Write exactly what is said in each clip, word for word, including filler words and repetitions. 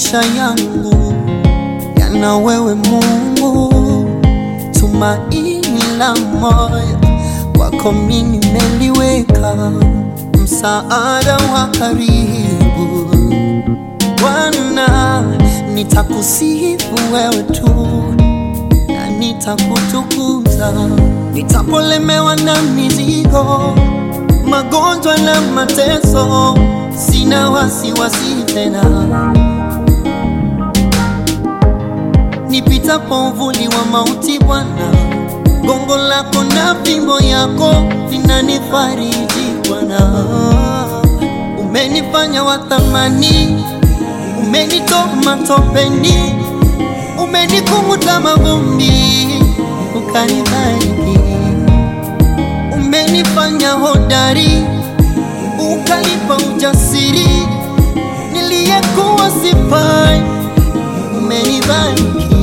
maisha yangu yana wewe Mungu, tumaini la moyo wako mimi nimeliweka, msaada wa karibu. Bwana, nitakusifu wewe tu na nitakutukuza, nitapolemewa na mizigo, magonjwa na mateso, sina wasiwasi tena. Nipitapo uvuli wa mauti Bwana, gongo lako na fimbo yako vinanifariji Bwana. Umenifanya wa thamani, umenitoa matopeni, umenikunguta mavumbi, ukanibariki. Umenifanya hodari, ukanipa ujasiri, niliyekuwa sifai, umenibariki.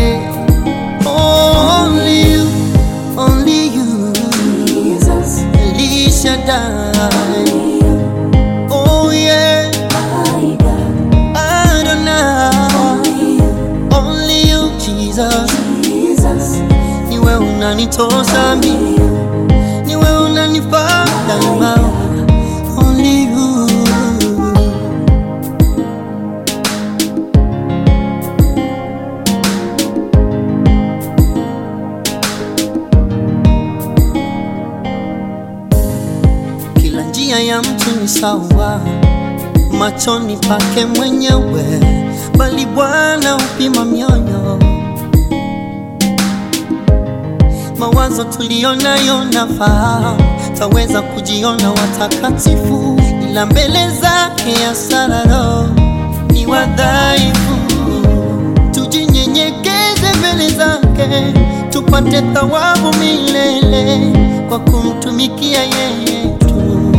Only you, only you, Jesus, El Shaddai. Oh yeah, my God, Adonai. Only you, Jesus, Jesus. Niwe unanitosa mimi, niwe unanifaa daima. Only you. Kila njia ya mtu ni sawa machoni pake mwenyewe, bali Bwana upima mioyo. Mawazo tulionayo nafahamu, taweza kujiona watakatifu, ila mbele zake ya sararo ni wadhaifu. Tujinyenyekeze mbele zake, tupate thawabu milele kwa kumtumikia yeye tu.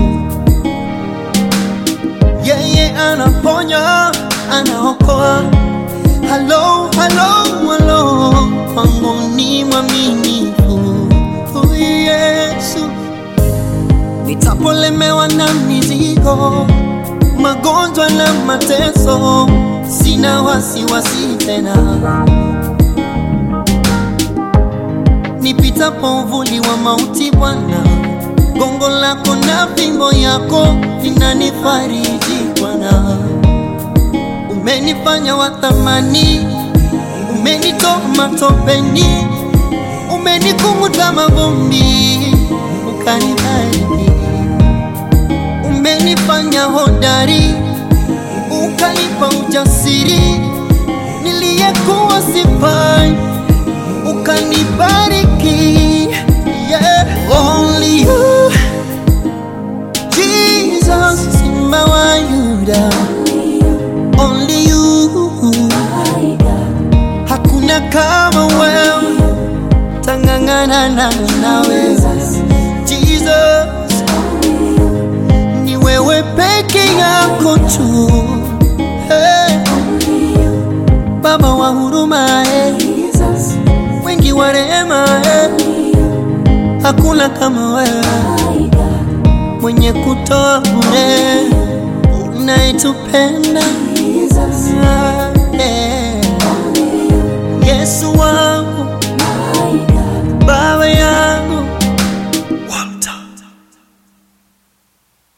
Yeye anaponya, anaokoa. Hello, hello, hello, kwangu ni mwaminifu huyu Yesu. Nitapolemewa na mizigo, magonjwa na mateso, sina wasiwasi tena. Nipitapo uvuli wa mauti Bwana, gongo lako na fimbo yako vinanifariji Bwana. Umenifanya wa thamani, umenitoa matopeni, umenikunguta mavumbi, ukanibariki. Umenifanya hodari, ukanipa ujasiri, niliyekuwa sifai, ukanibariki. Yeah, only you, Jesus, Simba wa Yuda. Only you, hakuna kama wewe, tangangana na wewe Jesus. Ni wewe peke yako tu, hey. Baba wa huruma, hey. Wengi wa rehema, hey. Hakuna kama wewe, mwenye kutoa bure, unayetupenda.